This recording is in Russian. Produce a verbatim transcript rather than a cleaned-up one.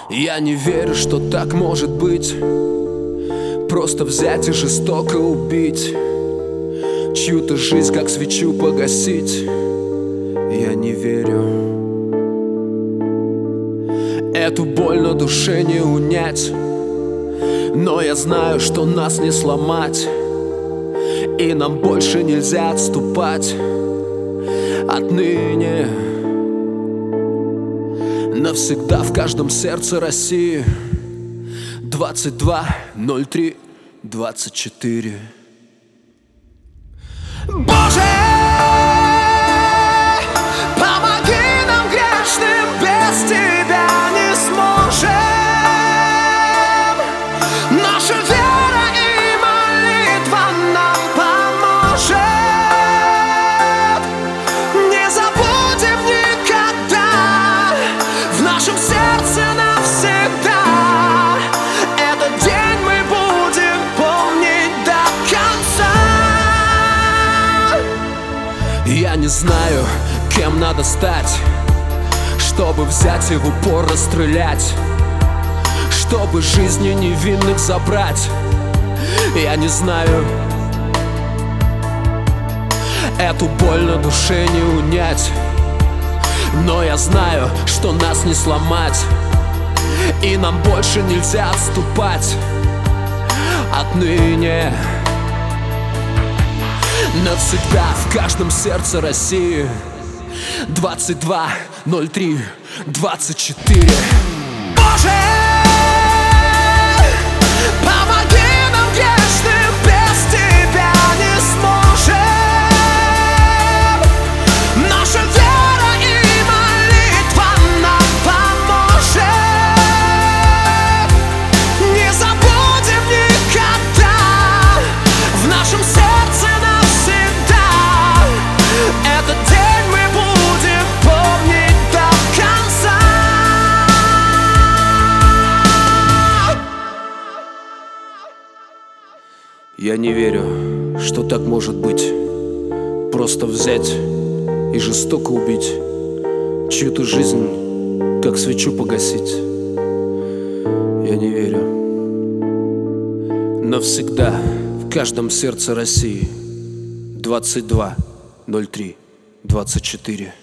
Я не верю, что так может быть. Просто взять и жестоко убить, чью-то жизнь, как свечу погасить. Я не верю. Эту боль на душе не унять, но я знаю, что нас не сломать, и нам больше нельзя отступать. Отныне навсегда в каждом сердце России. Двадцать два ноль три двадцать четыре. Боже, помоги нам, грешным, без Тебя не сможем. Наша вера и молитва нам поможет. Не забудем никогда, в нашем сердце навсегда. Этот день мы будем помнить до конца. Я не знаю, кем надо стать, чтобы взять и в упор расстрелять, чтобы жизни невинных забрать. Я не знаю. Эту боль на душе не унять, но я знаю, что нас не сломать, и нам больше нельзя отступать. Отныне навсегда в каждом сердце России. Двадцать два ноль три двадцать четыре. Боже, помоги нам, грешным, без Тебя не сможем. Наша вера и молитва нам поможет. Не забудем никогда, в нашем сердце навсегда. Этот день мы будем помнить до конца. Я не верю, что так может быть. Просто взять и жестоко убить, чью-то жизнь, как свечу погасить. Я не верю. Навсегда в каждом сердце России. Двадцать два ноль три двадцать четыре.